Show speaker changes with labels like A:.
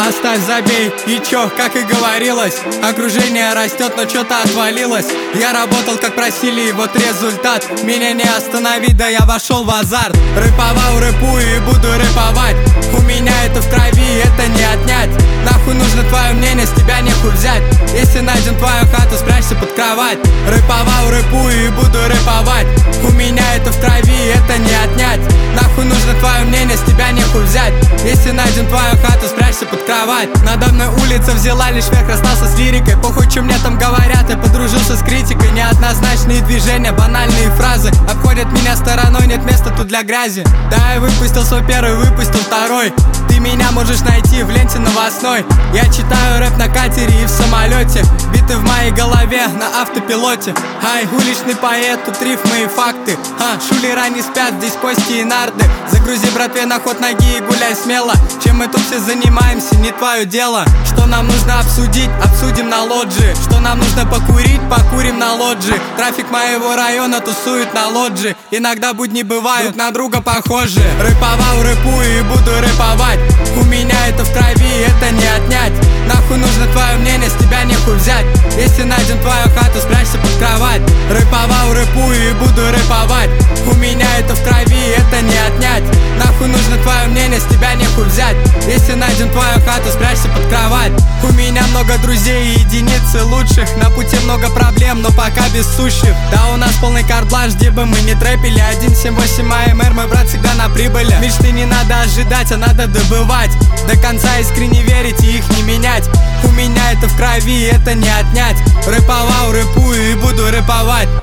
A: Оставь, забей, и чё, как и говорилось, окружение растет, но чё-то отвалилось. Я работал, как просили, и вот результат. Меня не остановить, да я вошел в азарт. Рэповал, рэпую и буду рэповать. У меня это в крови, это не отнять. Нахуй нужно твое мнение, с тебя нехуй взять. Если найдем твою хату, спрячься под кровать. Рэповал, рэпую и буду рэповать. У меня это в крови, это не отнять. Нахуй нужно твое мнение, с тебя нехуй взять. Если найдем твою хату, спрячься под кровать. Надо мной улица взяла лишь верх, расстался с лирикой. Похуй, что мне там говорят, я подружился с критикой. Неоднозначные движения, банальные фразы обходят меня стороной, нет места тут для грязи. Да, я выпустил свой первый, выпустил второй. Ты меня можешь найти в ленте новостной. Я читаю рэп на катере и в самолете. Биты в моей голове на автопилоте. Ай, уличный поэт, тут рифмы и факты. Шулера не спят, здесь кости и нарды. Загрузи, братве, на ход ноги и гуляй смело. Чем мы тут все занимаемся, не твое дело. Что нам нужно обсудить, обсудим на лоджии. Что нам нужно покурить, покурим на лоджии. Трафик моего района тусует на лоджии. Иногда будни бывают друг на друга похожи. Рэповал, рэпую и буду рэповать. У меня это в крови, это не отнять. Нахуй нужно твое мнение, с тебя нехуй взять. Если найдем твою хату, спрячься под кровать. Рэповал, рэпую и буду рэповать. У меня это в крови, это не отнять. Нахуй нужно твое мнение, с тебя нехуй взять. Если найдем твою хату, спрячься под кровать. У меня много друзей и единицы лучших. На пути много проблем, но пока без сущих. Да, у нас полный карт-бланш, где бы мы не трэпили. 178 АМР, мой брат всегда на прибыли. Мечты не надо ожидать, а надо добывать. До конца искренне верить и их не менять. У меня это в крови, это не отнять. Рэповал, рэпую и буду рэповать.